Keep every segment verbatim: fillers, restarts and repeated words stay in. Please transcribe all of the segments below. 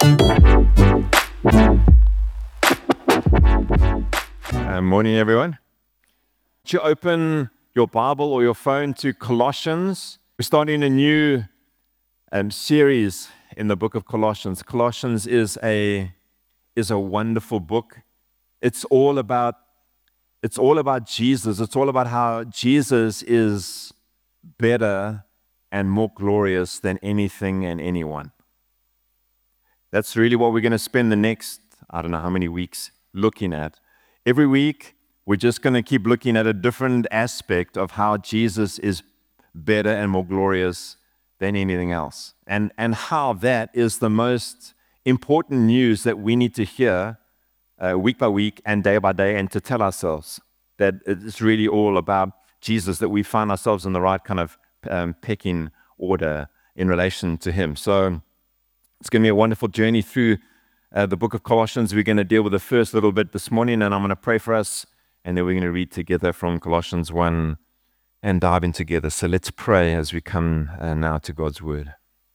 Uh, morning, everyone. Would you open your Bible or your phone to Colossians? We're starting a new um, series in the book of Colossians. Colossians is a is a wonderful book. It's all about it's all about Jesus. It's all about how Jesus is better and more glorious than anything and anyone. That's really what we're going to spend the next, I don't know how many weeks looking at. Every week, we're just going to keep looking at a different aspect of how Jesus is better and more glorious than anything else. And, and how that is the most important news that we need to hear uh, week by week and day by day, and to tell ourselves that it's really all about Jesus, that we find ourselves in the right kind of um, pecking order in relation to him. So it's going to be a wonderful journey through uh, the book of Colossians. We're going to deal with the first little bit this morning, and I'm going to pray for us, and then we're going to read together from Colossians one and dive in together. So let's pray as we come uh, now to God's word.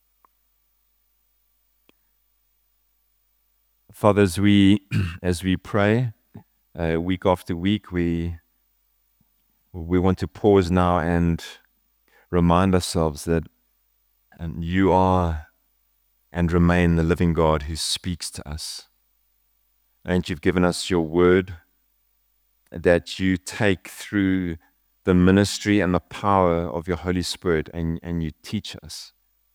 Father, as we, as we pray uh, week after week, we, we want to pause now and remind ourselves that um, you are and remain the living God who speaks to us. And you've given us your word that you take through the ministry and the power of your Holy Spirit, and, and you teach us.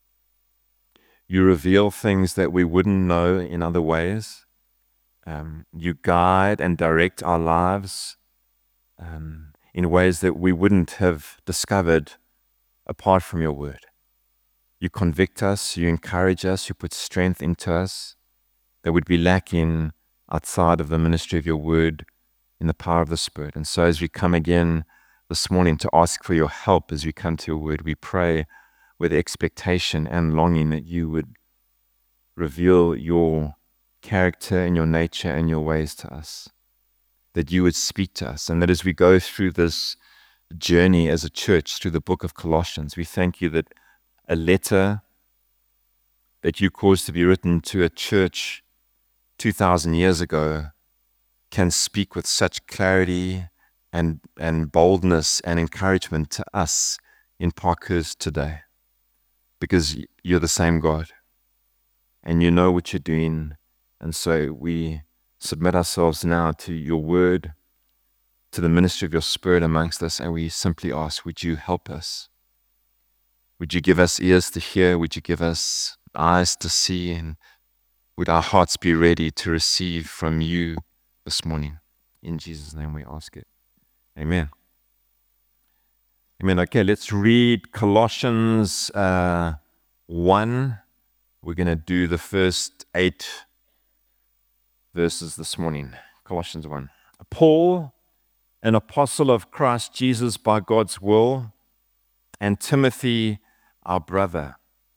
You reveal things that we wouldn't know in other ways. Um, you guide and direct our lives um, in ways that we wouldn't have discovered apart from your word. You convict us, you encourage us, you put strength into us that would be lacking outside of the ministry of your word in the power of the Spirit. And so as we come again this morning to ask for your help as we come to your word, we pray with expectation and longing that you would reveal your character and your nature and your ways to us, that you would speak to us, and that as we go through this journey as a church through the book of Colossians, we thank you that a letter that you caused to be written to a church two thousand years ago can speak with such clarity and, and boldness and encouragement to us in Parkhurst today, because you're the same God and you know what you're doing. And so we submit ourselves now to your word, to the ministry of your Spirit amongst us, and we simply ask, would you help us? Would you give us ears to hear? Would you give us eyes to see? And would our hearts be ready to receive from you this morning? In Jesus' name we ask it. Amen. Amen. Okay, let's read Colossians uh, one. We're going to do the first eight verses this morning. Colossians one. Paul, an apostle of Christ Jesus by God's will, and Timothy, our brother,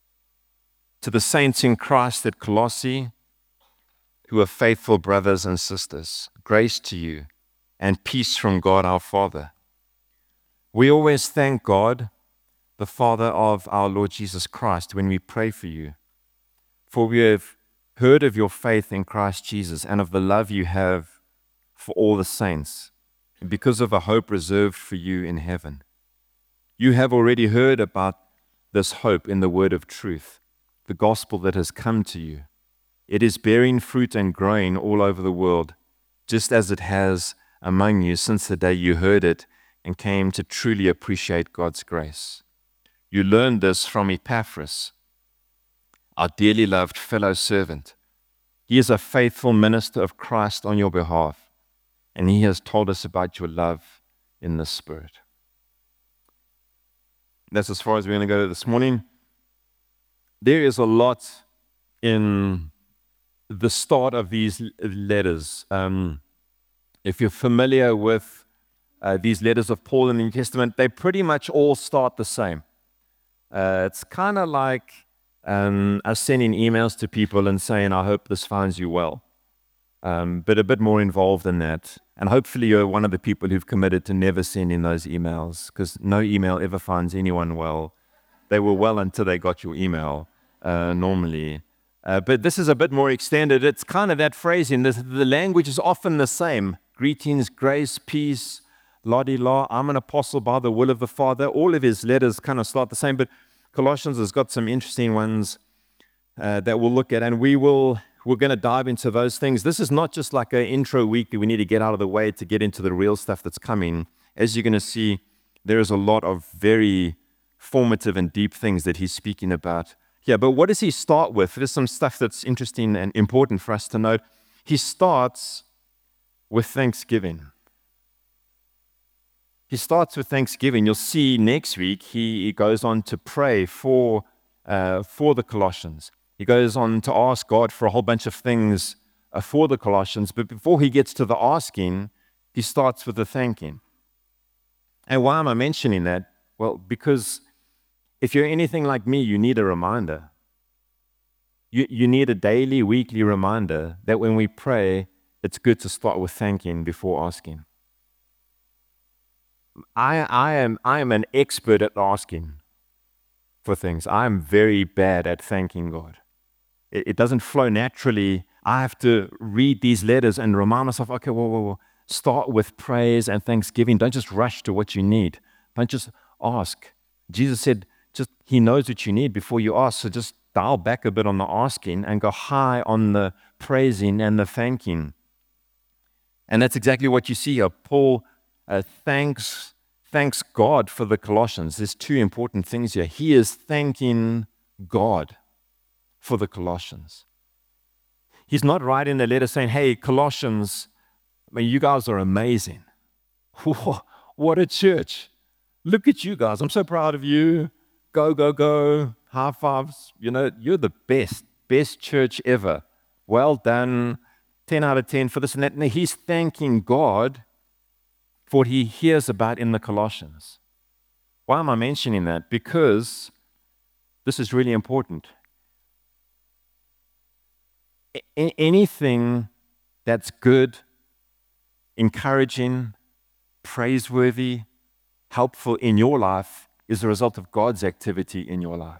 to the saints in Christ at Colossae, who are faithful brothers and sisters, grace to you and peace from God our Father. We always thank God, the Father of our Lord Jesus Christ, when we pray for you, for we have heard of your faith in Christ Jesus and of the love you have for all the saints, and because of a hope reserved for you in heaven. You have already heard about this hope in the word of truth, the gospel that has come to you. It is bearing fruit and growing all over the world, just as it has among you since the day you heard it and came to truly appreciate God's grace. You learned this from Epaphras, our dearly loved fellow servant. He is a faithful minister of Christ on your behalf, and he has told us about your love in the Spirit. That's as far as we're going to go this morning. There is a lot in the start of these letters. Um, if you're familiar with uh, these letters of Paul in the New Testament, they pretty much all start the same. Uh, it's kind of like um, us sending emails to people and saying, I hope this finds you well. Um, but a bit more involved than that. And hopefully you're one of the people who've committed to never sending those emails, because no email ever finds anyone well. They were well until they got your email, uh, normally. Uh, but this is a bit more extended. It's kind of that phrasing. The, the language is often the same. Greetings, grace, peace, la-di-la. I'm an apostle by the will of the Father. All of his letters kind of start the same, but Colossians has got some interesting ones uh, that we'll look at, and we will, we're going to dive into those things. This is not just like an intro week that we need to get out of the way to get into the real stuff that's coming. As you're going to see, there is a lot of very formative and deep things that he's speaking about. Yeah, but what does he start with? There's some stuff that's interesting and important for us to note. He starts with thanksgiving. He starts with thanksgiving. You'll see next week he, he goes on to pray for, uh, for the Colossians. He goes on to ask God for a whole bunch of things uh, for the Colossians. But before he gets to the asking, he starts with the thanking. And why am I mentioning that? Well, because if you're anything like me, you need a reminder. You, you need a daily, weekly reminder that when we pray, it's good to start with thanking before asking. I, I am, I am an expert at asking for things. I am very bad at thanking God. It, it doesn't flow naturally. I have to read these letters and remind myself, okay, whoa, whoa, whoa. Start with praise and thanksgiving. Don't just rush to what you need. Don't just ask. Jesus said, just he knows what you need before you ask. So just dial back a bit on the asking and go high on the praising and the thanking. And that's exactly what you see here. Paul uh, thanks, thanks God for the Colossians. There's two important things here. He is thanking God for the Colossians. He's not writing a letter saying, hey, Colossians, I mean, you guys are amazing. What a church. Look at you guys. I'm so proud of you. Go, go, go. High fives. You know, you're the best, best church ever. Well done. ten out of ten for this and that. And he's thanking God for what he hears about in the Colossians. Why am I mentioning that? Because this is really important. A- anything that's good, encouraging, praiseworthy, helpful in your life is a result of God's activity in your life.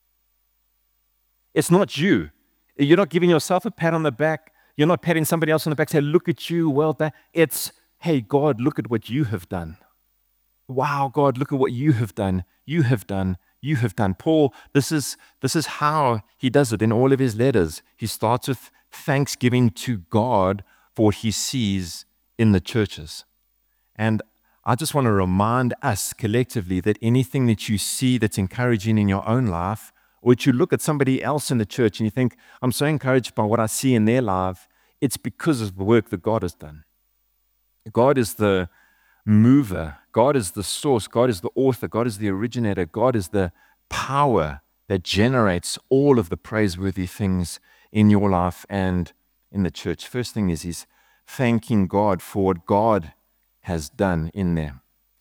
It's not you. You're not giving yourself a pat on the back. You're not patting somebody else on the back, say, look at you, well done. It's, hey, God, look at what you have done. Wow, God, look at what you have done. You have done. You have done. Paul, this is, this is how he does it in all of his letters. He starts with thanksgiving to God for what he sees in the churches. And I just want to remind us collectively that anything that you see that's encouraging in your own life, or that you look at somebody else in the church and you think, I'm so encouraged by what I see in their life, it's because of the work that God has done. God is the mover. God is the source. God is the author. God is the originator. God is the power that generates all of the praiseworthy things in your life and in the church. First thing is he's thanking God for what God has done in them.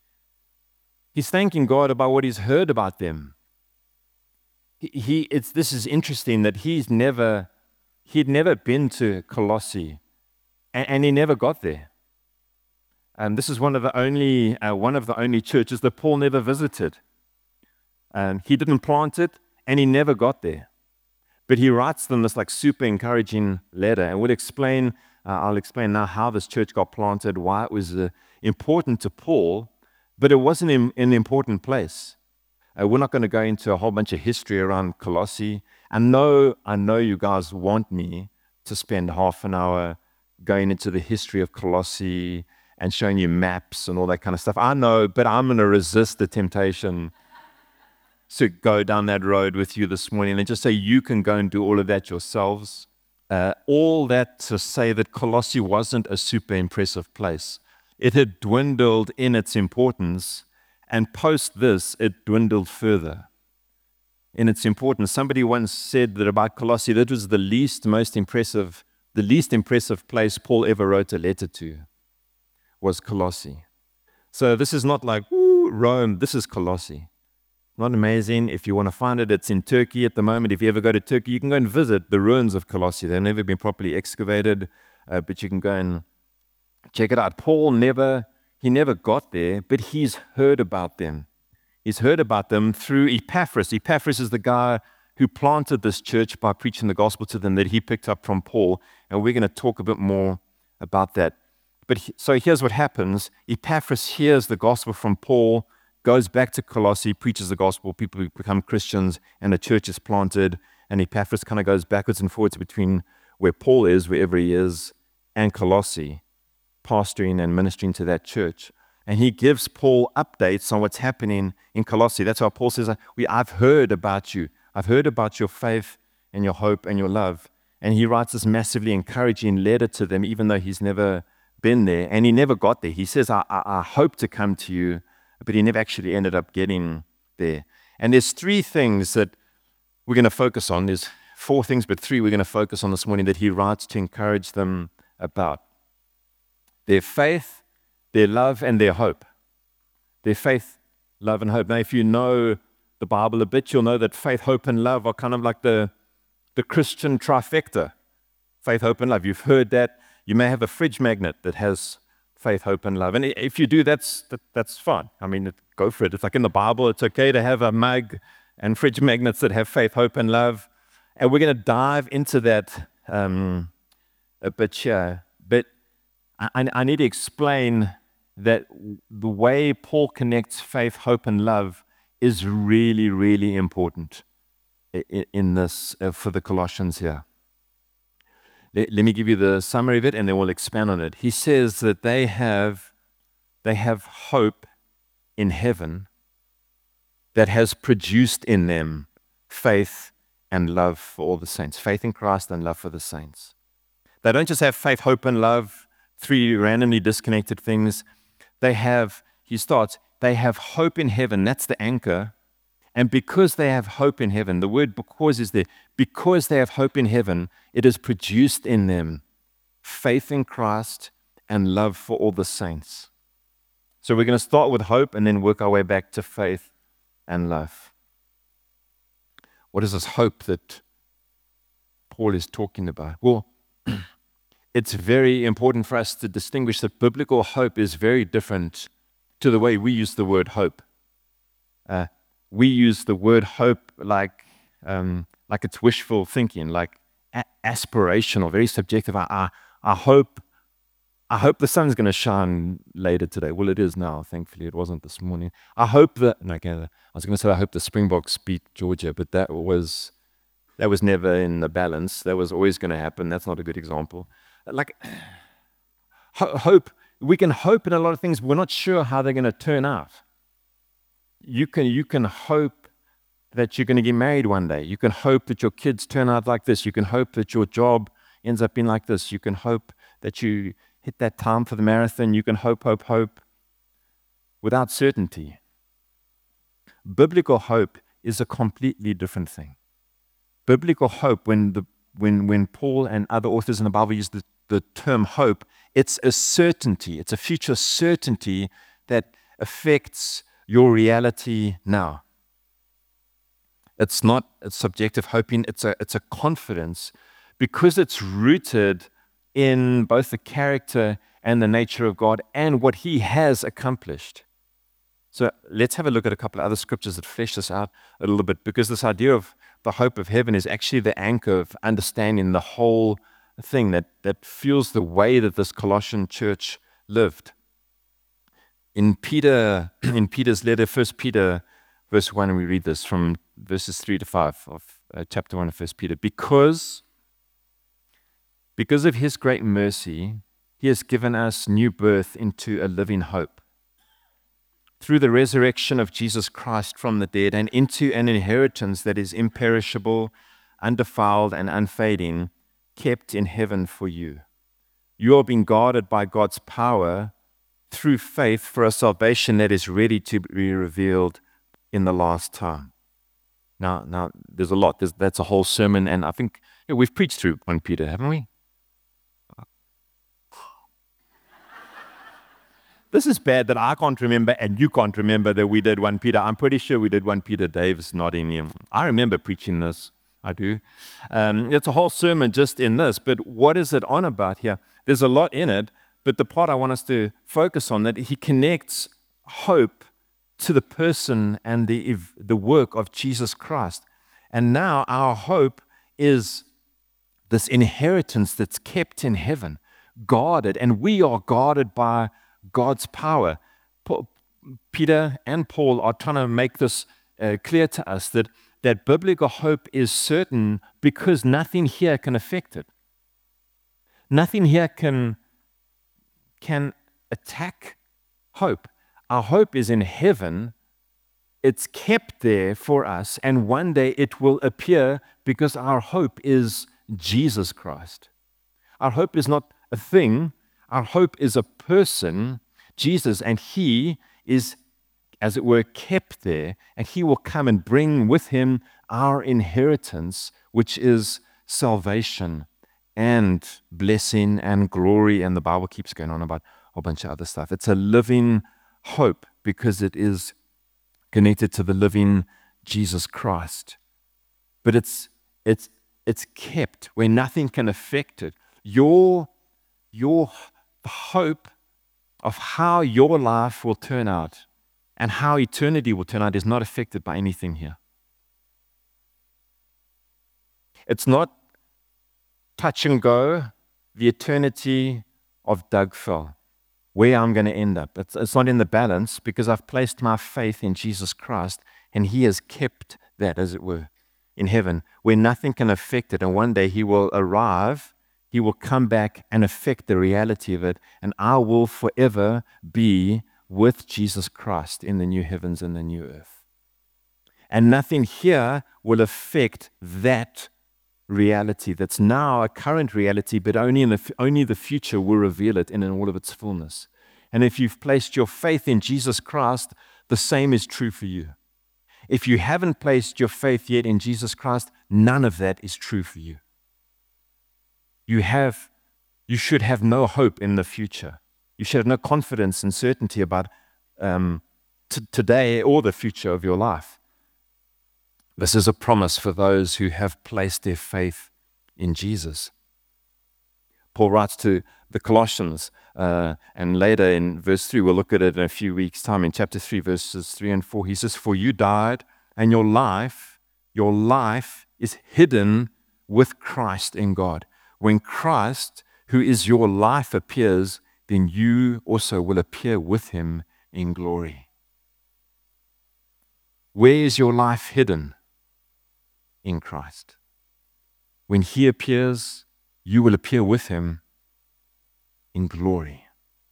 He's thanking God about what he's heard about them. He, he it's this is interesting that he's never he'd never been to Colossae, and, and he never got there. And this is one of the only uh, one of the only churches that Paul never visited. Um, he didn't plant it, and he never got there. But he writes them this like super encouraging letter, and we'll explain. Uh, I'll explain now how this church got planted, why it was uh, important to Paul, but it wasn't in, in an important place. Uh, we're not going to go into a whole bunch of history around Colossae. I know, I know you guys want me to spend half an hour going into the history of Colossae and showing you maps and all that kind of stuff. I know, but I'm going to resist the temptation to go down that road with you this morning and just say you can go and do all of that yourselves. Uh, all that to say that Colossae wasn't a super impressive place. It had dwindled in its importance, and post this, it dwindled further in its importance. Somebody once said that about Colossae, that was the least most impressive, the least impressive place Paul ever wrote a letter to, was Colossae. So this is not like, ooh, Rome, this is Colossae. Not amazing. If you want to find it, it's in Turkey at the moment. If you ever go to Turkey, you can go and visit the ruins of Colossae. They've never been properly excavated, uh, but you can go and check it out. Paul never, he never got there, but he's heard about them. He's heard about them through Epaphras. Epaphras is the guy who planted this church by preaching the gospel to them that he picked up from Paul. And we're going to talk a bit more about that. But he, so here's what happens. Epaphras hears the gospel from Paul, goes back to Colossae, preaches the gospel, people become Christians, and a church is planted. And Epaphras kind of goes backwards and forwards between where Paul is, wherever he is, and Colossae, pastoring and ministering to that church. And he gives Paul updates on what's happening in Colossae. That's why Paul says, "We, I've heard about you. I've heard about your faith and your hope and your love." And he writes this massively encouraging letter to them, even though he's never been there. And he never got there. He says, I, I, I hope to come to you, but he never actually ended up getting there. And there's three things that we're going to focus on. There's four things, but three we're going to focus on this morning that he writes to encourage them about. Their faith, their love, and their hope. Their faith, love, and hope. Now, if you know the Bible a bit, you'll know that faith, hope, and love are kind of like the, the Christian trifecta. Faith, hope, and love. You've heard that. You may have a fridge magnet that has faith, hope, and love. And if you do, that's that, that's fine. I mean, it, go for it. It's like in the Bible, it's okay to have a mug and fridge magnets that have faith, hope, and love. And we're going to dive into that um, a bit here. But I, I need to explain that the way Paul connects faith, hope, and love is really, really important in, in this uh, for the Colossians here. Let, let me give you the summary of it, and then we'll expand on it. He says that they have they have hope in heaven that has produced in them faith and love for all the saints. Faith in Christ and love for the saints. They don't just have faith, hope, and love, three randomly disconnected things. They have, he starts, they have hope in heaven. That's the anchor. And because they have hope in heaven, the word because is there. Because they have hope in heaven, it is produced in them faith in Christ and love for all the saints. So we're going to start with hope and then work our way back to faith and love. What is this hope that Paul is talking about? Well, it's very important for us to distinguish that biblical hope is very different to the way we use the word hope. Uh, we use the word hope like um, like it's wishful thinking, like a- aspirational, very subjective. I, I, I hope I hope the sun's going to shine later today. Well, it is now. Thankfully, it wasn't this morning. I hope that. No, okay, I was going to say I hope the Springboks beat Georgia, but that was that was never in the balance. That was always going to happen. That's not a good example. Like ho- hope, we can hope in a lot of things, but we're not sure how they're going to turn out. You can you can hope that you're going to get married one day. You can hope that your kids turn out like this. You can hope that your job ends up being like this. You can hope that you hit that time for the marathon. You can hope, hope, hope without certainty. Biblical hope is a completely different thing. Biblical hope, when the when when Paul and other authors in the Bible use the, the term hope, it's a certainty. It's a future certainty that affects your reality now. It's not a subjective hoping, it's a it's a confidence because it's rooted in both the character and the nature of God and what He has accomplished. So let's have a look at a couple of other scriptures that flesh this out a little bit, because this idea of the hope of heaven is actually the anchor of understanding the whole thing that, that fuels the way that this Colossian church lived. In Peter, in Peter's letter, First Peter, verse one, we read this from verses three to five of uh, chapter one of First Peter. Because, because of His great mercy, He has given us new birth into a living hope through the resurrection of Jesus Christ from the dead, and into an inheritance that is imperishable, undefiled, and unfading, kept in heaven for you. You are being guarded by God's power through faith for a salvation that is ready to be revealed in the last time. Now, now there's a lot. There's, that's a whole sermon, and I think you know, we've preached through First Peter, haven't we? This is bad that I can't remember and you can't remember that we did First Peter. I'm pretty sure we did First Peter. Dave's nodding here. I remember preaching this. I do. Um, it's a whole sermon just in this. But what is it on about here? There's a lot in it. But the part I want us to focus on, that he connects hope to the person and the the work of Jesus Christ. And now our hope is this inheritance that's kept in heaven, guarded, and we are guarded by God's power. Peter and Paul are trying to make this uh, clear to us that, that biblical hope is certain because nothing here can affect it. Nothing here can, can attack hope. Our hope is in heaven. It's kept there for us, and one day it will appear because our hope is Jesus Christ. Our hope is not a thing. Our hope is a person, Jesus, and He is, as it were, kept there, and He will come and bring with Him our inheritance, which is salvation and blessing and glory, and the Bible keeps going on about a whole bunch of other stuff. It's a living hope because it is connected to the living Jesus Christ. But it's it's it's kept where nothing can affect it. Your, your hope of how your life will turn out and how eternity will turn out is not affected by anything here. It's not touch and go, the eternity of Doug Fell, where I'm going to end up. It's, it's not in the balance because I've placed my faith in Jesus Christ, and He has kept that, as it were, in heaven, where nothing can affect it. And one day He will arrive, He will come back and affect the reality of it, and I will forever be with Jesus Christ in the new heavens and the new earth. And nothing here will affect that reality that's now a current reality, but only in the only the future will reveal it in all of its fullness. And if you've placed your faith in Jesus Christ, the same is true for you. If you haven't placed your faith yet in Jesus Christ, none of that is true for you. You have, you should have no hope in the future. You should have no confidence and certainty about um, t- today or the future of your life. This is a promise for those who have placed their faith in Jesus. Paul writes to the Colossians, uh, and later in verse three, we'll look at it in a few weeks' time, in chapter three, verses three and four, he says, "For you died, and your life, your life is hidden with Christ in God. When Christ, who is your life, appears, then you also will appear with Him in glory." Where is your life hidden? In Christ. When He appears, you will appear with Him in glory.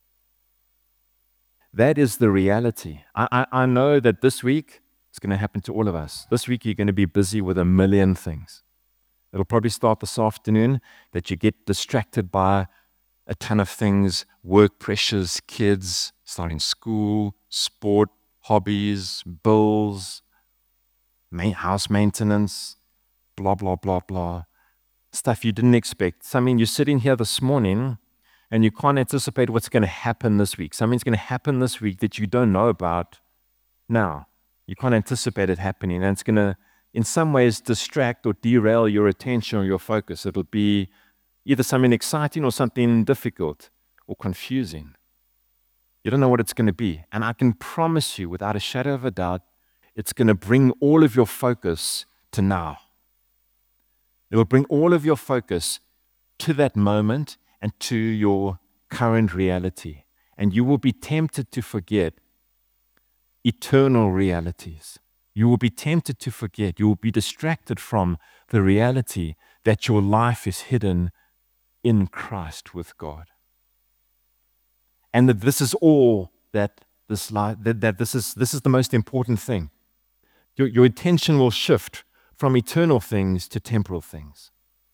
That is the reality. I, I, I know that this week it's going to happen to all of us. This week you're going to be busy with a million things. It'll probably start this afternoon that you get distracted by a ton of things, work pressures, kids, starting school, sport, hobbies, bills, main house maintenance, blah, blah, blah, blah. Stuff you didn't expect. So, I mean, you're sitting here this morning and you can't anticipate what's going to happen this week. Something's going to happen this week that you don't know about now. You can't anticipate it happening. And it's going to, in some ways, distract or derail your attention or your focus. It'll be either something exciting or something difficult or confusing. You don't know what it's going to be. And I can promise you, without a shadow of a doubt, it's going to bring all of your focus to now. It will bring all of your focus to that moment and to your current reality. And you will be tempted to forget eternal realities. You will be tempted to forget. You will be distracted from the reality that your life is hidden in Christ with God. And that this is all that this life, that, that this is this is the most important thing. Your, your attention will shift from eternal things to temporal things.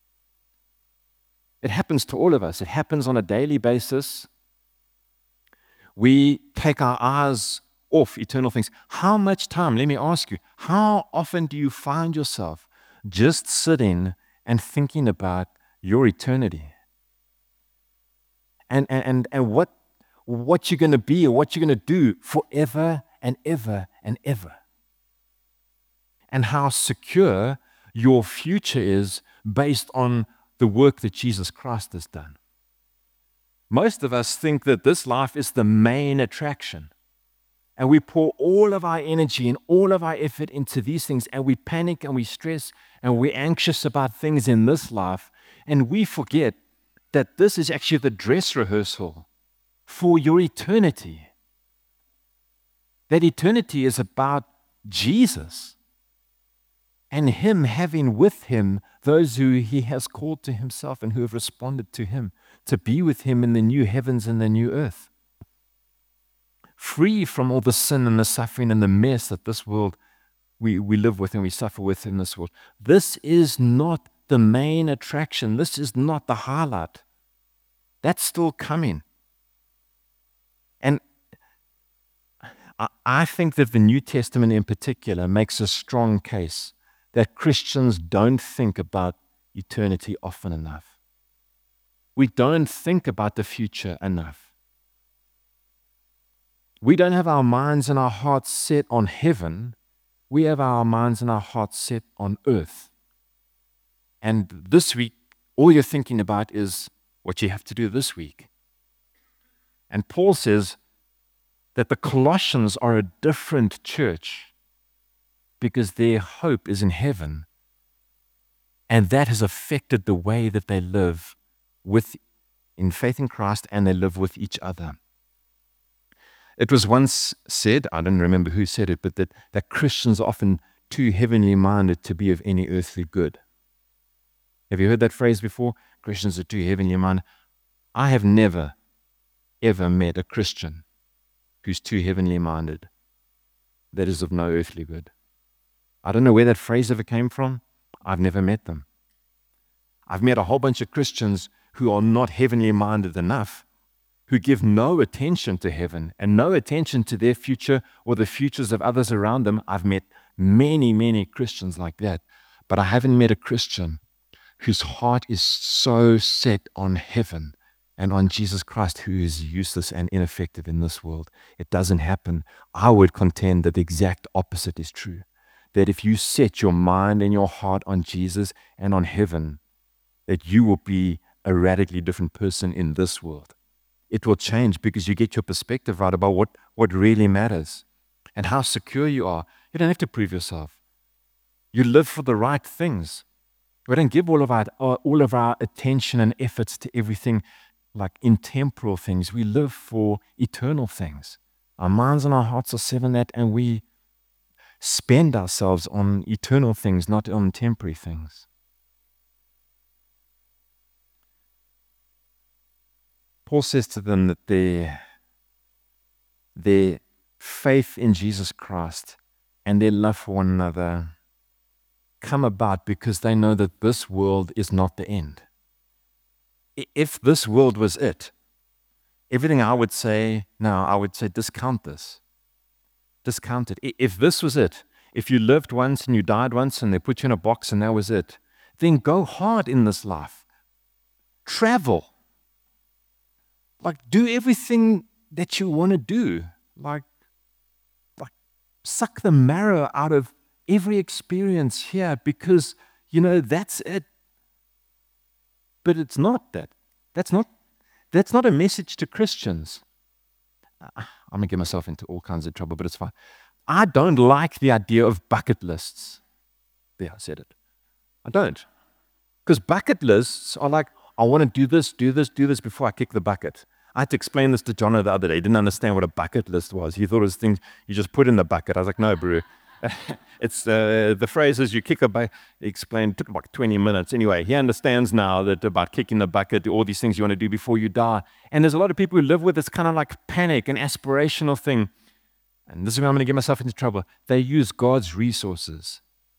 It happens to all of us. It happens on a daily basis. We take our eyes off eternal things. How much time, let me ask you, how often do you find yourself just sitting and thinking about your eternity? And, and, and, and what, what you're going to be or what you're going to do forever and ever and ever. And how secure your future is based on the work that Jesus Christ has done. Most of us think that this life is the main attraction. And we pour all of our energy and all of our effort into these things, and we panic and we stress and we're anxious about things in this life, and we forget that this is actually the dress rehearsal for your eternity. That eternity is about Jesus and Him having with Him those who He has called to Himself and who have responded to Him, to be with Him in the new heavens and the new earth. Free from all the sin and the suffering and the mess that this world we, we live with and we suffer with in this world. This is not the main attraction. This is not the highlight. That's still coming. And I, I think that the New Testament in particular makes a strong case that Christians don't think about eternity often enough. We don't think about the future enough. We don't have our minds and our hearts set on heaven. We have our minds and our hearts set on earth. And this week, all you're thinking about is what you have to do this week. And Paul says that the Colossians are a different church because their hope is in heaven. And that has affected the way that they live with, in faith in Christ, and they live with each other. It was once said, I don't remember who said it, but that, that Christians are often too heavenly minded to be of any earthly good. Have you heard that phrase before? Christians are too heavenly minded. I have never, ever met a Christian who's too heavenly minded that is of no earthly good. I don't know where that phrase ever came from. I've never met them. I've met a whole bunch of Christians who are not heavenly minded enough, who give no attention to heaven and no attention to their future or the futures of others around them. I've met many, many Christians like that, but I haven't met a Christian whose heart is so set on heaven and on Jesus Christ, who is useless and ineffective in this world. It doesn't happen. I would contend that the exact opposite is true. That if you set your mind and your heart on Jesus and on heaven, that you will be a radically different person in this world. It will change because you get your perspective right about what, what really matters and how secure you are. You don't have to prove yourself. You live for the right things. We don't give all of our all of our attention and efforts to everything like in temporal things. We live for eternal things. Our minds and our hearts are set on that, and we spend ourselves on eternal things, not on temporary things. Paul says to them that their, their faith in Jesus Christ and their love for one another come about because they know that this world is not the end. If this world was it, everything I would say now, I would say discount this. Discount it. If this was it, if you lived once and you died once and they put you in a box and that was it, then go hard in this life. Travel. Like, do everything that you want to do. Like, like, suck the marrow out of every experience here because, you know, that's it. But it's not that. That's not, that's not a message to Christians. I'm going to get myself into all kinds of trouble, but it's fine. I don't like the idea of bucket lists. There, I said it. I don't. Because bucket lists are like, I want to do this, do this, do this before I kick the bucket. I had to explain this to Jono the other day. He didn't understand what a bucket list was. He thought it was things you just put in the bucket. I was like, no, bro. It's uh, the phrase is you kick a bucket. He explained, it took like twenty minutes. Anyway, he understands now that about kicking the bucket, all these things you want to do before you die. And there's a lot of people who live with this kind of like panic and aspirational thing. And this is where I'm going to get myself into trouble. They use God's resources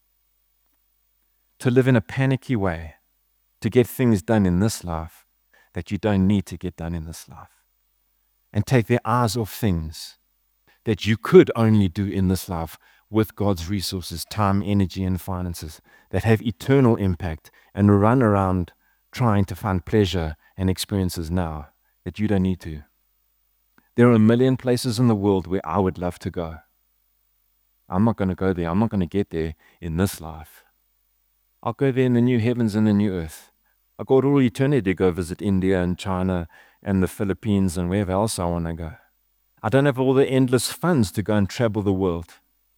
to live in a panicky way, to get things done in this life that you don't need to get done in this life. And take their eyes off things that you could only do in this life with God's resources, time, energy, and finances that have eternal impact, and run around trying to find pleasure and experiences now that you don't need to. There are a million places in the world where I would love to go. I'm not going to go there. I'm not going to get there in this life. I'll go there in the new heavens and the new earth. I've got all eternity to go visit India and China and the Philippines and wherever else I want to go. I don't have all the endless funds to go and travel the world.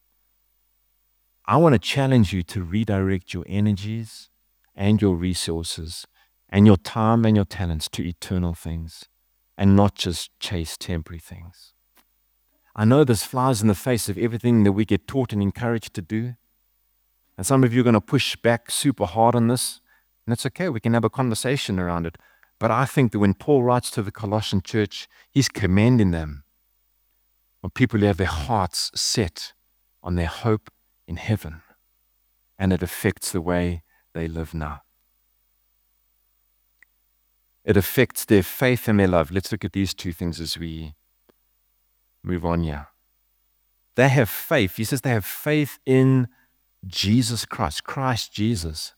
I want to challenge you to redirect your energies and your resources and your time and your talents to eternal things and not just chase temporary things. I know this flies in the face of everything that we get taught and encouraged to do. And some of you are going to push back super hard on this, and it's okay. We can have a conversation around it. But I think that when Paul writes to the Colossian church, he's commending them on people who have their hearts set on their hope in heaven, and it affects the way they live now. It affects their faith and their love. Let's look at these two things as we move on here. They have faith. He says they have faith in Jesus Christ, Christ Jesus.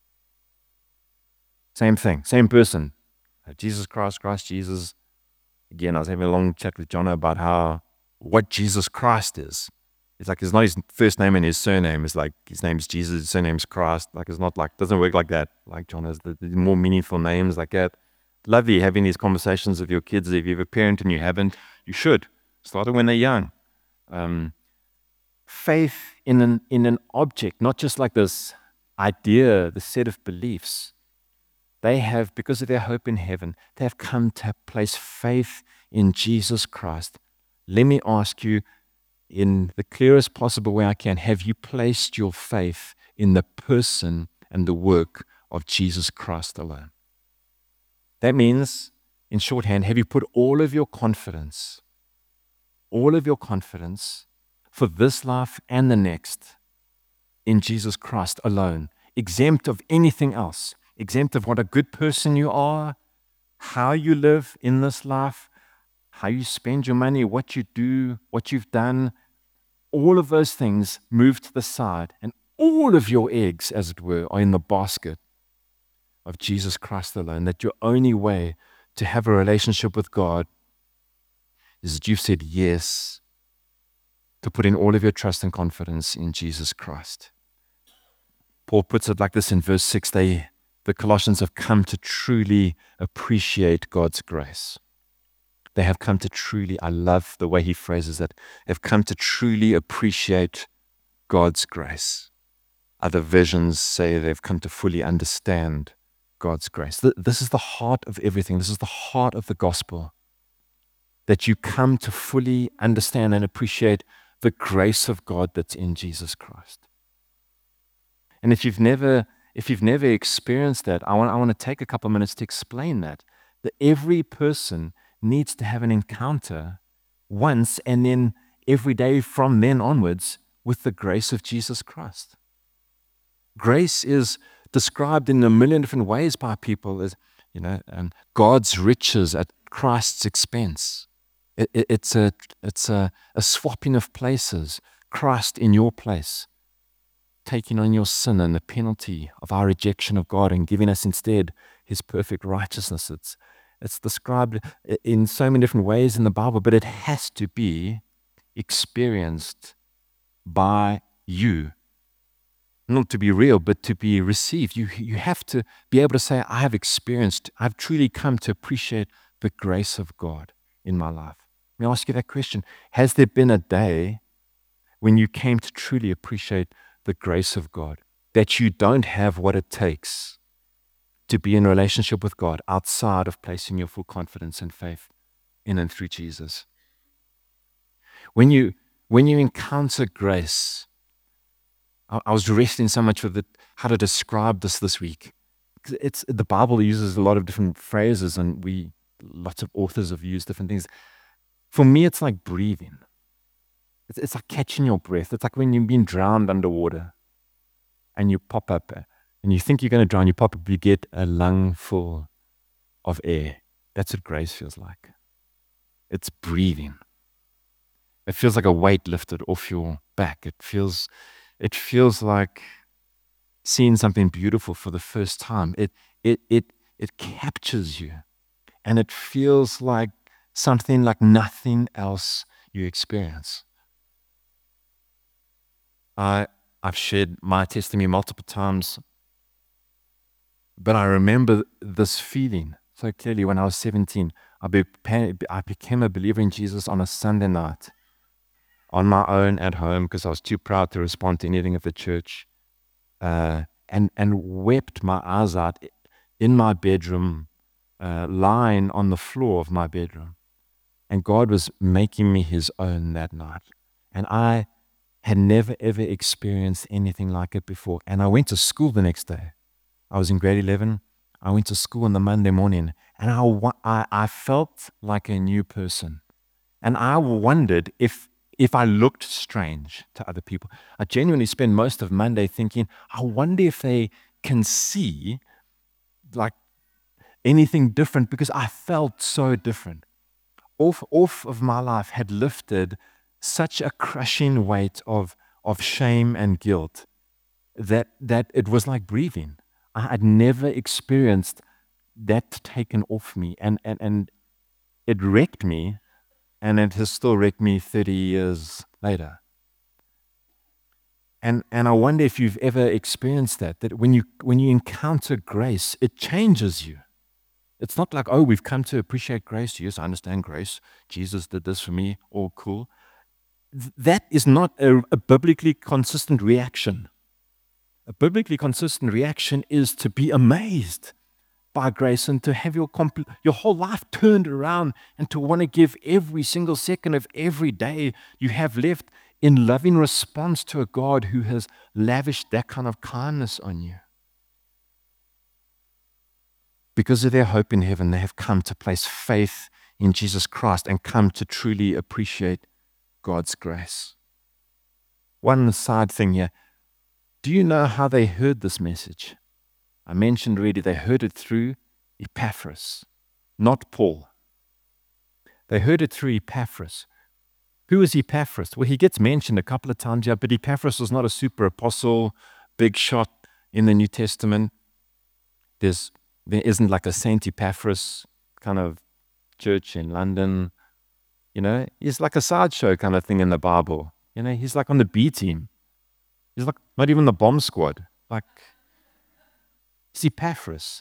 Same thing, same person. Jesus Christ, Christ Jesus. Again, I was having a long chat with John about how, what Jesus Christ is. It's like, it's not his first name and his surname. It's like, his name's Jesus, his surname's Christ. Like, it's not like, doesn't work like that. Like John has the, the more meaningful names like that. Lovely having these conversations with your kids. If you have a parent and you haven't, you should. Start it when they're young. Um, faith in an, in an object, not just like this idea, the set of beliefs. They have, because of their hope in heaven, they have come to place faith in Jesus Christ. Let me ask you, in the clearest possible way I can, have you placed your faith in the person and the work of Jesus Christ alone? That means, in shorthand, have you put all of your confidence, all of your confidence for this life and the next in Jesus Christ alone, exempt of anything else, exempt of what a good person you are, how you live in this life, how you spend your money, what you do, what you've done, all of those things move to the side, and all of your eggs, as it were, are in the basket of Jesus Christ alone. That your only way to have a relationship with God is that you've said yes to put in all of your trust and confidence in Jesus Christ. Paul puts it like this in verse six. They, the Colossians have come to truly appreciate God's grace. They have come to truly, I love the way he phrases it, have come to truly appreciate God's grace. Other versions say they've come to fully understand God's grace. This is the heart of everything. This is the heart of the gospel. That you come to fully understand and appreciate the grace of God that's in Jesus Christ. And if you've never, if you've never experienced that, I want, I want to take a couple minutes to explain that. That every person needs to have an encounter once and then every day from then onwards with the grace of Jesus Christ. Grace is described in a million different ways by people as, you know, um, God's riches at Christ's expense. It, it, it's a it's a, a swapping of places. Christ in your place, taking on your sin and the penalty of our rejection of God and giving us instead his perfect righteousness. It's It's described in so many different ways in the Bible, but it has to be experienced by you. Not to be real, but to be received. You, you have to be able to say, I have experienced, I've truly come to appreciate the grace of God in my life. Let me ask you that question. Has there been a day when you came to truly appreciate the grace of God, that you don't have what it takes to be in a relationship with God outside of placing your full confidence and faith in and through Jesus? When you when you encounter grace, I, I was wrestling so much with it, how to describe this this week. It's the Bible uses a lot of different phrases, and we lots of authors have used different things. For me, it's like breathing. It's, it's like catching your breath. It's like when you've been drowned underwater, and you pop up. And you think you're going to drown, you pop up, you get a lung full of air. That's what grace feels like. It's breathing. It feels like a weight lifted off your back. It feels, it feels like seeing something beautiful for the first time. It, it, it, it captures you. And it feels like something like nothing else you experience. I, I've shared my testimony multiple times. But I remember this feeling so clearly when I was seventeen. I, beca- I became a believer in Jesus on a Sunday night, on my own at home, because I was too proud to respond to anything at the church, uh, and, and wept my eyes out in my bedroom, uh, lying on the floor of my bedroom. And God was making me his own that night. And I had never, ever experienced anything like it before. And I went to school the next day. I was in grade eleven. I went to school on the Monday morning, and I, I, I felt like a new person. And I wondered if, if I looked strange to other people. I genuinely spent most of Monday thinking, I wonder if they can see like anything different, because I felt so different. Off, off of my life had lifted such a crushing weight of, of shame and guilt that, that it was like breathing. I had never experienced that taken off me, and, and, and it wrecked me, and it has still wrecked me thirty years later. And, and I wonder if you've ever experienced that, that when you, when you encounter grace, it changes you. It's not like, oh, we've come to appreciate grace. Yes, I understand grace. Jesus did this for me. All cool. Th- that is not a, a biblically consistent reaction. A biblically consistent reaction is to be amazed by grace and to have your compl- your whole life turned around, and to want to give every single second of every day you have left in loving response to a God who has lavished that kind of kindness on you. Because of their hope in heaven, they have come to place faith in Jesus Christ and come to truly appreciate God's grace. One side thing here. Do you know how they heard this message? I mentioned already, they heard it through Epaphras, not Paul. They heard it through Epaphras. Who is Epaphras? Well, he gets mentioned a couple of times here, but Epaphras was not a super apostle, big shot in the New Testament. There's There isn't like a Saint Epaphras kind of church in London. You know, he's like a sideshow kind of thing in the Bible. You know, he's like on the B team. He's like not even the bomb squad. Like, it's Epaphras.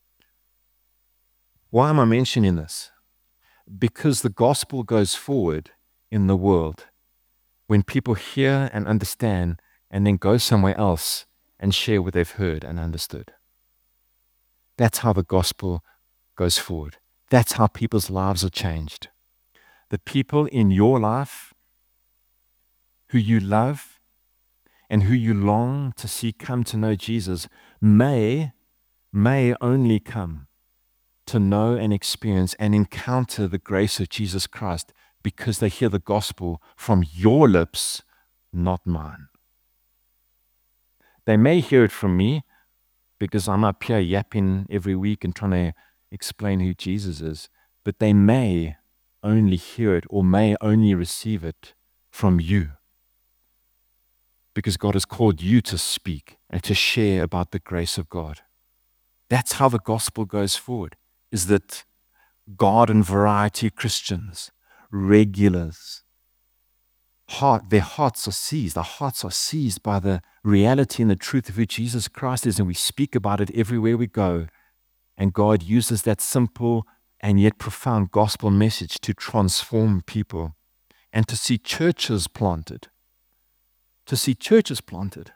Why am I mentioning this? Because the gospel goes forward in the world when people hear and understand and then go somewhere else and share what they've heard and understood. That's how the gospel goes forward. That's how people's lives are changed. The people in your life who you love and who you long to see come to know Jesus may, may only come to know and experience and encounter the grace of Jesus Christ because they hear the gospel from your lips, not mine. They may hear it from me because I'm up here yapping every week and trying to explain who Jesus is, but they may only hear it or may only receive it from you, because God has called you to speak and to share about the grace of God. That's how the gospel goes forward, is that garden variety Christians, regulars, heart, their hearts are seized. Their hearts are seized by the reality and the truth of who Jesus Christ is, and we speak about it everywhere we go. And God uses that simple and yet profound gospel message to transform people and to see churches planted. To see churches planted.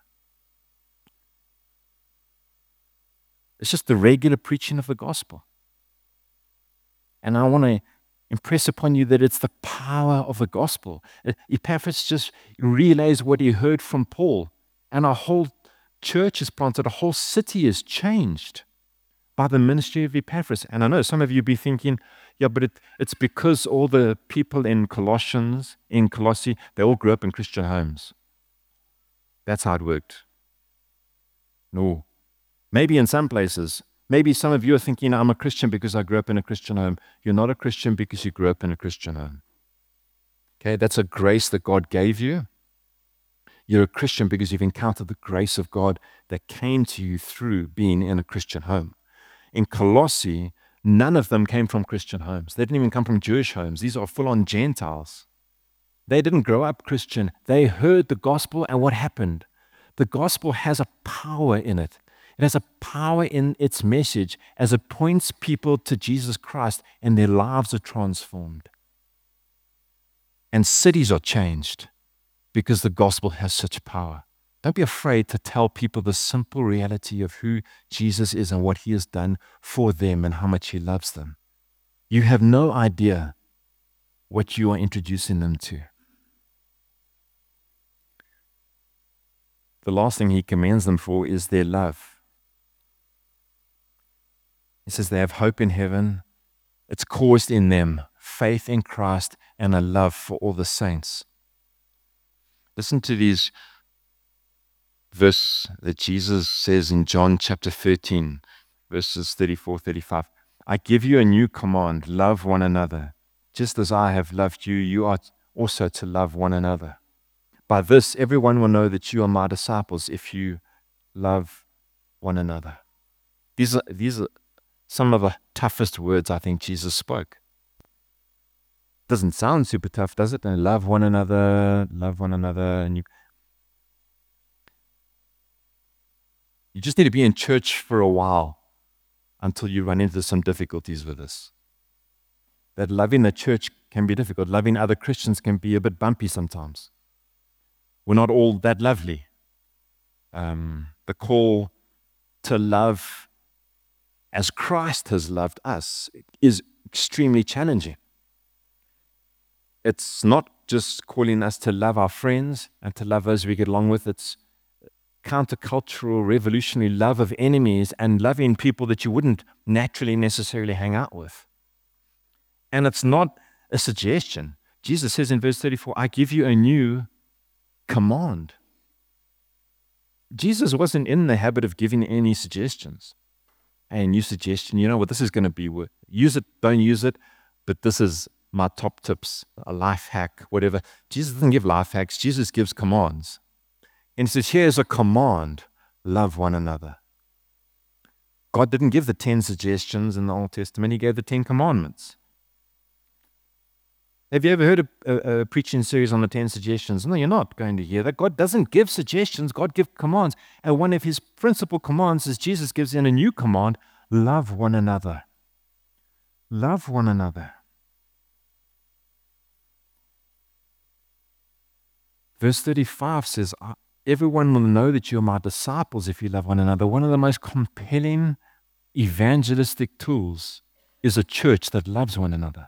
It's just the regular preaching of the gospel. And I want to impress upon you that it's the power of the gospel. Epaphras just relays what he heard from Paul, and a whole church is planted, a whole city is changed by the ministry of Epaphras. And I know some of you be thinking, yeah, but it, it's because all the people in Colossians, in Colossae, they all grew up in Christian homes. That's how it worked. No. Maybe in some places. Maybe some of you are thinking, I'm a Christian because I grew up in a Christian home. You're not a Christian because you grew up in a Christian home. Okay, that's a grace that God gave you. You're a Christian because you've encountered the grace of God that came to you through being in a Christian home. In Colossae, none of them came from Christian homes. They didn't even come from Jewish homes. These are full-on Gentiles. They didn't grow up Christian. They heard the gospel, and what happened? The gospel has a power in it. It has a power in its message as it points people to Jesus Christ and their lives are transformed. And cities are changed because the gospel has such power. Don't be afraid to tell people the simple reality of who Jesus is and what he has done for them and how much he loves them. You have no idea what you are introducing them to. The last thing he commends them for is their love. He says they have hope in heaven. It's caused in them faith in Christ and a love for all the saints. Listen to these verse that Jesus says in John chapter thirteen, verses thirty-four, thirty-five. I give you a new command, love one another. Just as I have loved you, you are also to love one another. By this, everyone will know that you are my disciples if you love one another. These are, these are some of the toughest words I think Jesus spoke. Doesn't sound super tough, does it? And love one another, love one another. And you, you just need to be in church for a while until you run into some difficulties with this. That loving the church can be difficult. Loving other Christians can be a bit bumpy sometimes. We're not all that lovely. Um, the call to love as Christ has loved us is extremely challenging. It's not just calling us to love our friends and to love those we get along with. It's countercultural, revolutionary love of enemies and loving people that you wouldn't naturally necessarily hang out with. And it's not a suggestion. Jesus says in verse thirty-four, I give you a new command. Jesus wasn't in the habit of giving any suggestions. Hey, a new suggestion, you know what, this is going to be, use it, don't use it, but this is my top tips, a life hack, whatever. Jesus doesn't give life hacks, Jesus gives commands. And he says, here's a command, love one another. God didn't give the ten suggestions in the Old Testament, he gave the ten commandments. Have you ever heard a, a, a preaching series on the ten suggestions? No, you're not going to hear that. God doesn't give suggestions, God gives commands. And one of his principal commands is Jesus gives in a new command, love one another. Love one another. Verse thirty-five says, everyone will know that you're my disciples if you love one another. One of the most compelling evangelistic tools is a church that loves one another.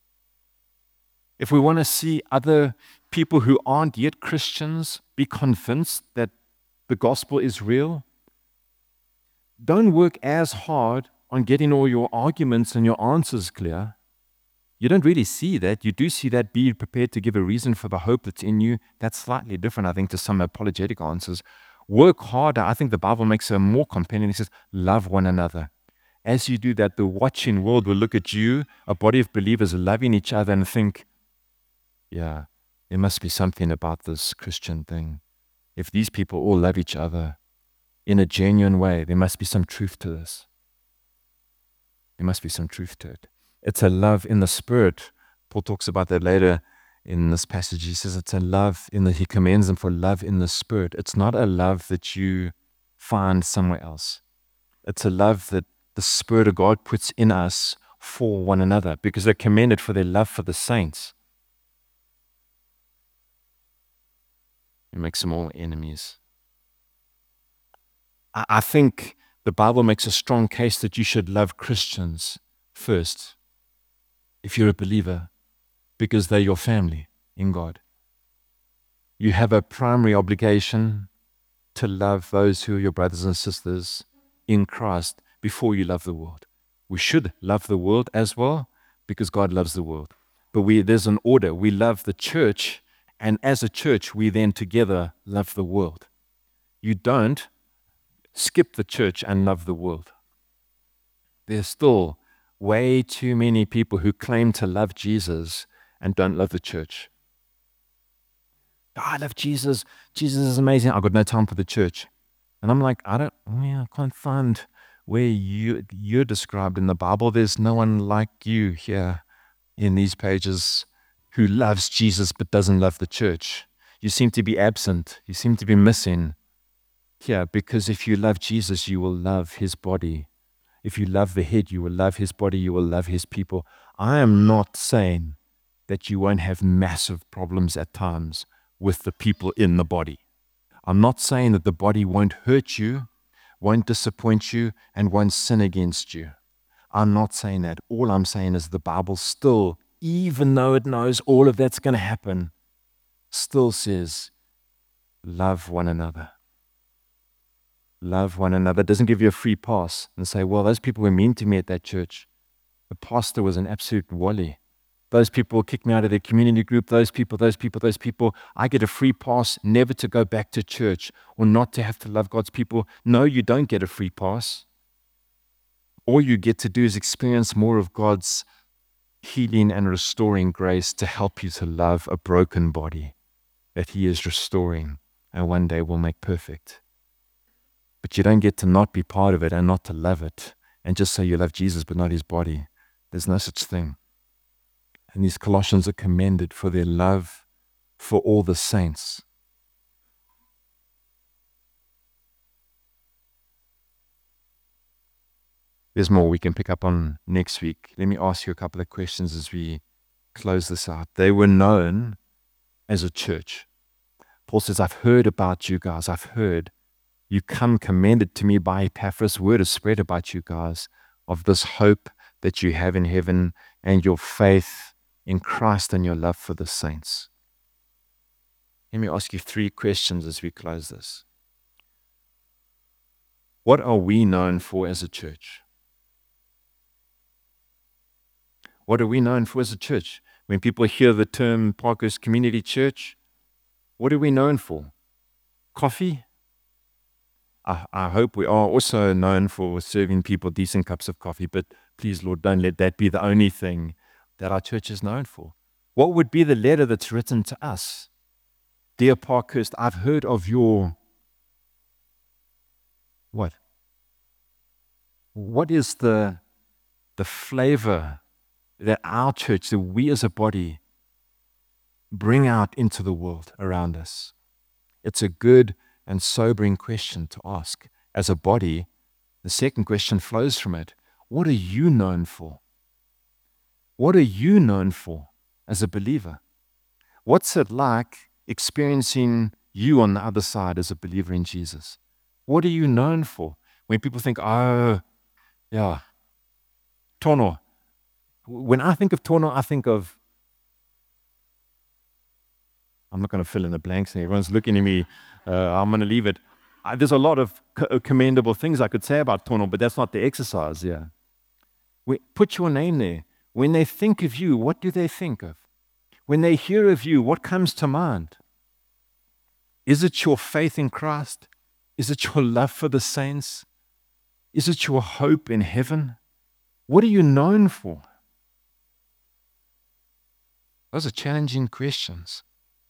If we want to see other people who aren't yet Christians be convinced that the gospel is real, don't work as hard on getting all your arguments and your answers clear. You don't really see that. You do see that, be prepared to give a reason for the hope that's in you. That's slightly different, I think, to some apologetic answers. Work harder. I think the Bible makes it more compelling. It says, love one another. As you do that, the watching world will look at you, a body of believers loving each other, and think, yeah, there must be something about this Christian thing. If these people all love each other in a genuine way, there must be some truth to this. There must be some truth to it. It's a love in the Spirit. Paul talks about that later in this passage. He says it's a love in the, he commends them for love in the Spirit. It's not a love that you find somewhere else. It's a love that the Spirit of God puts in us for one another, because they're commended for their love for the saints. It makes them all enemies. I, I think the Bible makes a strong case that you should love Christians first, if you're a believer, because they're your family in God. You have a primary obligation to love those who are your brothers and sisters in Christ before you love the world. We should love the world as well, because God loves the world. But we, there's an order. We love the church, and as a church, we then together love the world. You don't skip the church and love the world. There's still way too many people who claim to love Jesus and don't love the church. Oh, I love Jesus. Jesus is amazing. I've got no time for the church. And I'm like, I don't, yeah, I can't find where you, you're described in the Bible. There's no one like you here in these pages who loves Jesus but doesn't love the church. You seem to be absent. You seem to be missing. here, because if you love Jesus, you will love his body. If you love the head, you will love his body, you will love his people. I am not saying that you won't have massive problems at times with the people in the body. I'm not saying that the body won't hurt you, won't disappoint you, and won't sin against you. I'm not saying that. All I'm saying is the Bible still, even though it knows all of that's going to happen, still says, love one another. Love one another. It doesn't give you a free pass and say, well, those people were mean to me at that church. The pastor was an absolute wally. Those people kicked me out of their community group. Those people, those people, those people. I get a free pass never to go back to church or not to have to love God's people. No, you don't get a free pass. All you get to do is experience more of God's healing and restoring grace to help you to love a broken body that he is restoring and one day will make perfect. But you don't get to not be part of it and not to love it and just say you love Jesus but not his body. There's no such thing. And these Colossians are commended for their love for all the saints. There's more we can pick up on next week. Let me ask you a couple of questions as we close this out. They were known as a church. Paul says, I've heard about you guys. I've heard. You come commended to me by Epaphras. Word is spread about you guys of this hope that you have in heaven and your faith in Christ and your love for the saints. Let me ask you three questions as we close this. What are we known for as a church? What are we known for as a church? When people hear the term Parkhurst Community Church, what are we known for? Coffee? I, I hope we are also known for serving people decent cups of coffee, but please, Lord, don't let that be the only thing that our church is known for. What would be the letter that's written to us? Dear Parkhurst, I've heard of your... What? What is the, the flavor that our church, that we as a body, bring out into the world around us? It's a good and sobering question to ask. As a body, the second question flows from it. What are you known for? What are you known for as a believer? What's it like experiencing you on the other side as a believer in Jesus? What are you known for? When people think, oh, yeah, Tono. When I think of Tono, I think of, I'm not going to fill in the blanks here. Everyone's looking at me. Uh, I'm going to leave it. I, there's a lot of co- commendable things I could say about Tono, but that's not the exercise, yeah. We, put your name there. When they think of you, what do they think of? When they hear of you, what comes to mind? Is it your faith in Christ? Is it your love for the saints? Is it your hope in heaven? What are you known for? Those are challenging questions.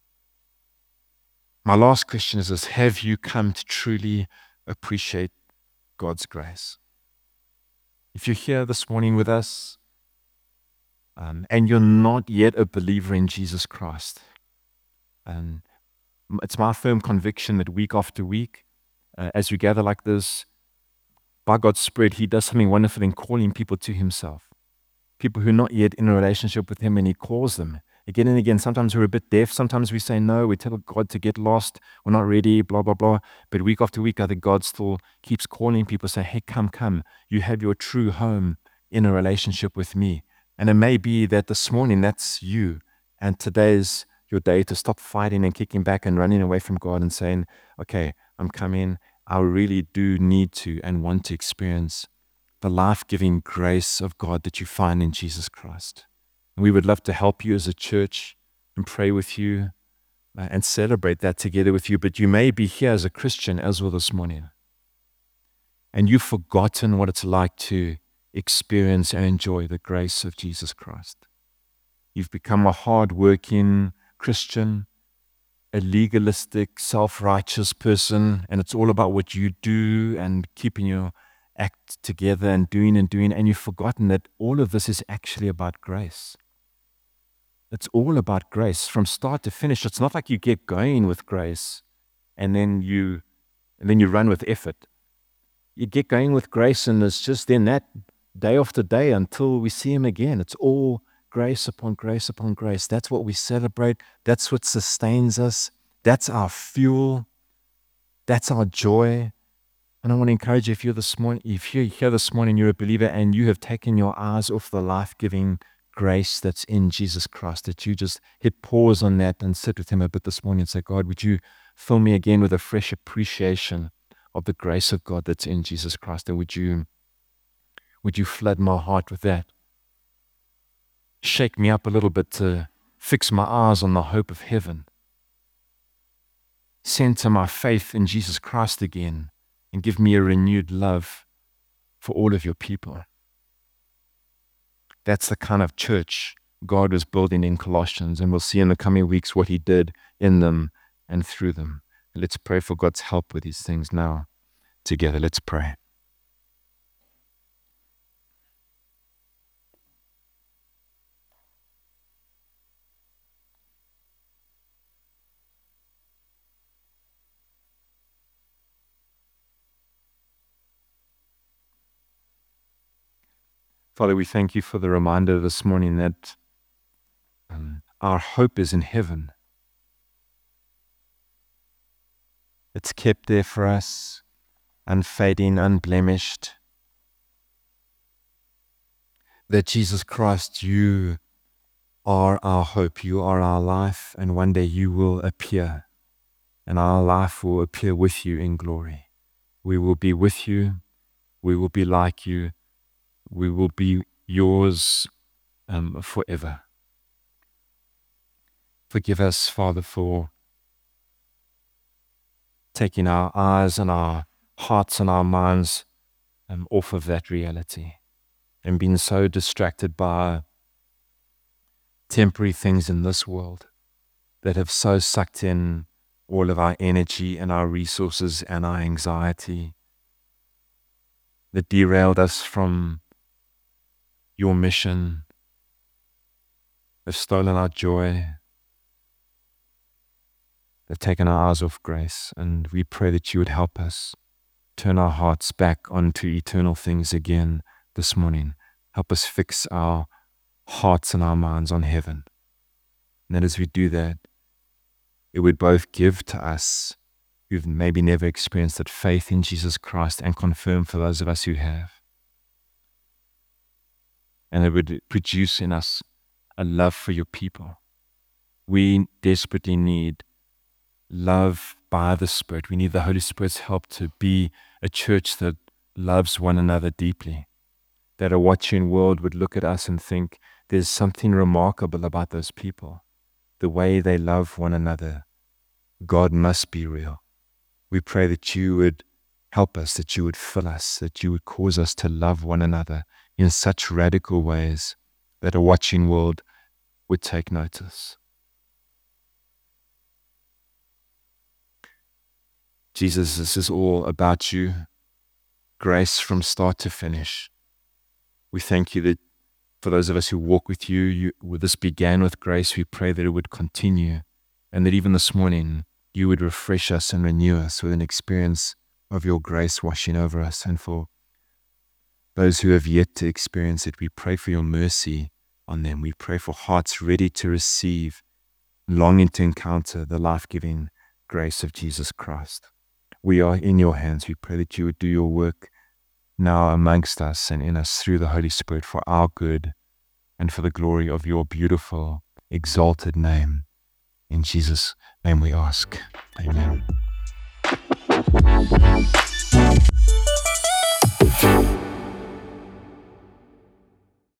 My last question is this: have you come to truly appreciate God's grace? If you're here this morning with us um, and you're not yet a believer in Jesus Christ, um, it's my firm conviction that week after week, uh, as we gather like this, by God's Spirit, He does something wonderful in calling people to Himself. People who are not yet in a relationship with Him, and He calls them. Again and again, sometimes we're a bit deaf. Sometimes we say no. We tell God to get lost. We're not ready, blah, blah, blah. But week after week, I think God still keeps calling people, say, hey, come, come. You have your true home in a relationship with me. And it may be that this morning, that's you. And today's your day to stop fighting and kicking back and running away from God and saying, okay, I'm coming. I really do need to and want to experience the life-giving grace of God that you find in Jesus Christ. And we would love to help you as a church and pray with you uh, and celebrate that together with you. But you may be here as a Christian as well this morning, and you've forgotten what it's like to experience and enjoy the grace of Jesus Christ. You've become a hard-working Christian, a legalistic, self-righteous person, and it's all about what you do and keeping your act together and doing and doing, and you've forgotten that all of this is actually about grace. It's all about grace from start to finish. It's not like you get going with grace and then you and then you run with effort. You get going with grace, and it's just then that day after day until we see him again. It's all grace upon grace upon grace. That's what we celebrate. That's what sustains us. That's our fuel. That's our joy. And I want to encourage you, if you're this morning, if you're here this morning, you're a believer and you have taken your eyes off the life-giving grace that's in Jesus Christ, that you just hit pause on that and sit with him a bit this morning and say, God, would you fill me again with a fresh appreciation of the grace of God that's in Jesus Christ? And would you, would you flood my heart with that? Shake me up a little bit to fix my eyes on the hope of heaven. Center my faith in Jesus Christ again and give me a renewed love for all of your people. That's the kind of church God was building in Colossians, and we'll see in the coming weeks what he did in them and through them. Let's pray for God's help with these things now together. Let's pray. Father, we thank you for the reminder this morning that um, our hope is in heaven. It's kept there for us, unfading, unblemished. That Jesus Christ, you are our hope, you are our life, and one day you will appear, and our life will appear with you in glory. We will be with you, we will be like you, we will be yours um, forever. Forgive us, Father, for taking our eyes and our hearts and our minds um, off of that reality and being so distracted by temporary things in this world that have so sucked in all of our energy and our resources and our anxiety, that derailed us from your mission, have stolen our joy, they've taken our eyes off grace. And we pray that you would help us turn our hearts back onto eternal things again this morning. Help us fix our hearts and our minds on heaven. And that as we do that, it would both give to us who've maybe never experienced that faith in Jesus Christ, and confirm for those of us who have. And it would produce in us a love for your people. We desperately need love by the Spirit. We need the Holy Spirit's help to be a church that loves one another deeply. That a watching world would look at us and think, there's something remarkable about those people. The way they love one another. God must be real. We pray that you would help us, that you would fill us, that you would cause us to love one another in such radical ways that a watching world would take notice. Jesus, this is all about you. Grace from start to finish. We thank you that for those of us who walk with you, you this began with grace. We pray that it would continue, and that even this morning you would refresh us and renew us with an experience of your grace washing over us. And for those who have yet to experience it, we pray for your mercy on them. We pray for hearts ready to receive, longing to encounter the life-giving grace of Jesus Christ. We are in your hands. We pray that you would do your work now amongst us and in us through the Holy Spirit for our good and for the glory of your beautiful, exalted name. In Jesus' name we ask. Amen.